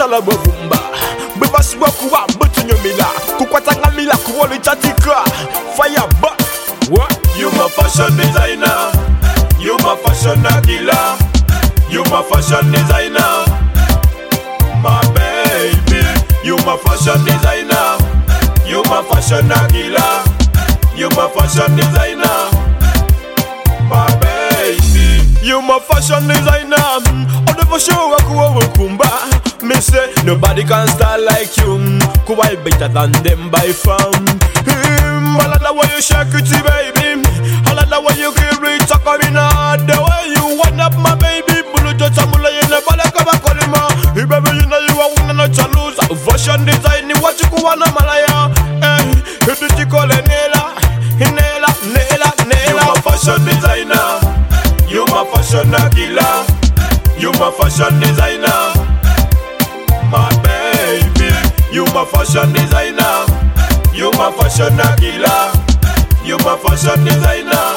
sala bovumba bebasiwa kuwa butunyomila kukwatanga mila kuwoli chatika fire but what You my fashion designer, you my fashion killer, you my fashion designer, my baby. You my fashion designer, you my fashion killer, you my fashion designer, my baby. You my fashion designer, on the show kumba. Me say nobody can style like you, kuwa better than them by far. I like the way you shake it, baby. I like the way you give it, takamina. The way you wind up, my baby. Bulu jota mula yene bala kaba kolima. Hey baby, you know you are one of the lose. Fashion design, what you kuwana malaya. Hey, you do call it Nela, Nela, Nela, Nela. You my fashion designer, you my fashion killer, you my fashion designer, my baby. You my fashion designer. You my fashion killer, you my fashion designer,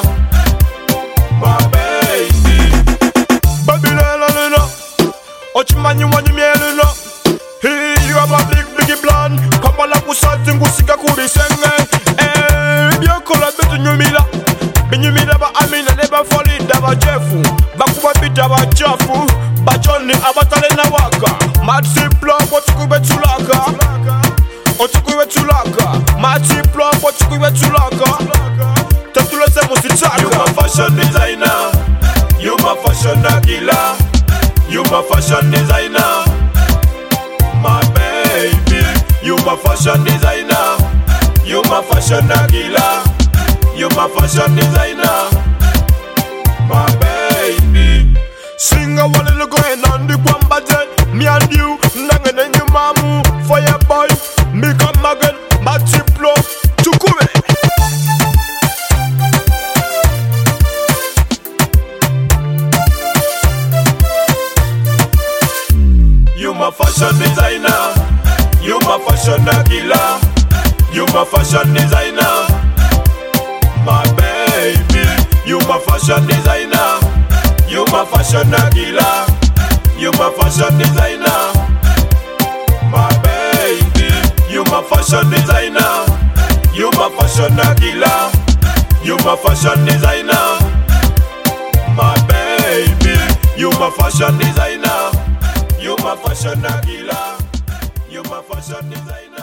my baby. Baby Lena, Ochimanyu wanyu mieluna. Hey, you have a big plan. Come on, like something kusika kurisenge. Biokola betu nyumila. Binyumila ba amina neba foli daba jefu. Bakuba bita ba chafu. Bajoni abatale na waka. Matsi plug otukube tulaka. Otukube tulaka. Matsi plug otukube tulaka. Tetule se musitaka. You my fashion designer, you my fashion killer, you my fashion designer, my baby. You my fashion designer, you my fashion killer, you my fashion designer, my baby. Sing a wall in going on the Kwambate. Me and you, Nangan and your mamu. Fire boy, me come again. Matty plug, Tukube. You my fashion designer, you my fashion killer, you my fashion designer, my baby. You my fashion designer, you my fashion killer, you my fashion designer, my baby. You my fashion designer, you my fashion killer, you my fashion designer, my baby. You my fashion designer, you my fashion killer, you my fashion designer.